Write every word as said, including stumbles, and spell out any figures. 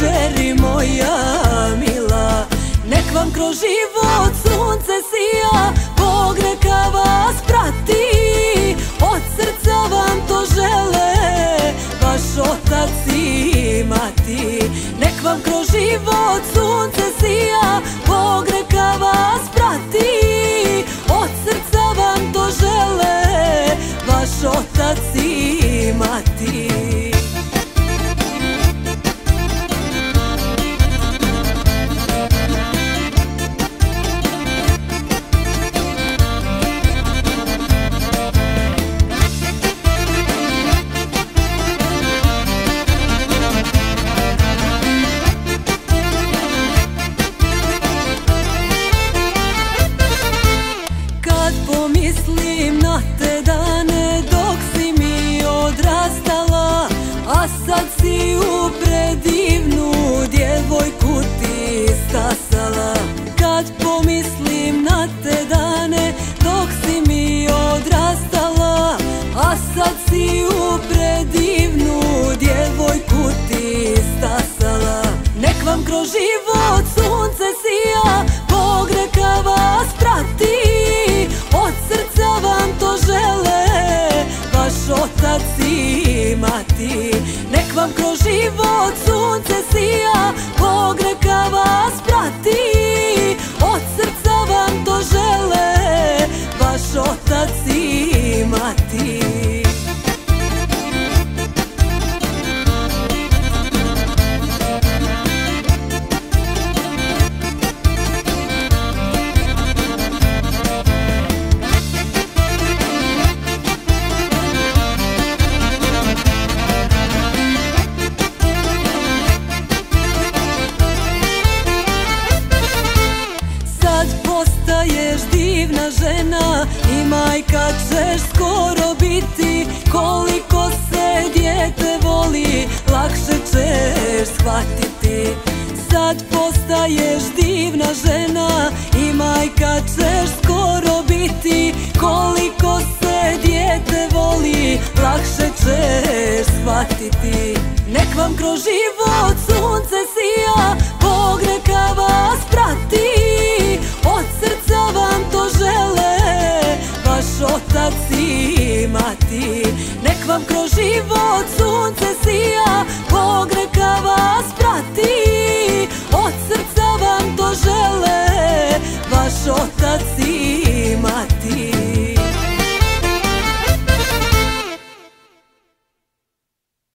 kćeri moja mila. Nek vam kroz život sunce sija, Bog neka vas prati. Od srca vam to žele vaš otac i mati. Nek vam kroz život sunce sija, Bog neka vas prati. Od srca vam to žele vaš otac i mati. Mislim na te dane dok si mi odrastala, a sad si u predivnu djevojku ti stasala. Kad pomislim na te dane dok si mi odrastala, a sad si u predivnu djevojku ti stasala. Nek vam kroz život sunce sija, Bog neka vas prati. Od srca vam to žele vaš otac i mati. Nek vam kroz život sunce sija, Bog neka vas prati. Od srca vam to žele vaš otac i mati. Postaješ divna žena i majka ćeš skoro biti. Koliko se dijete voli, lakše ćeš shvatiti. Sad postaješ divna žena i majka ćeš skoro biti. Koliko se dijete voli, lakše ćeš shvatiti. Nek vam kroz život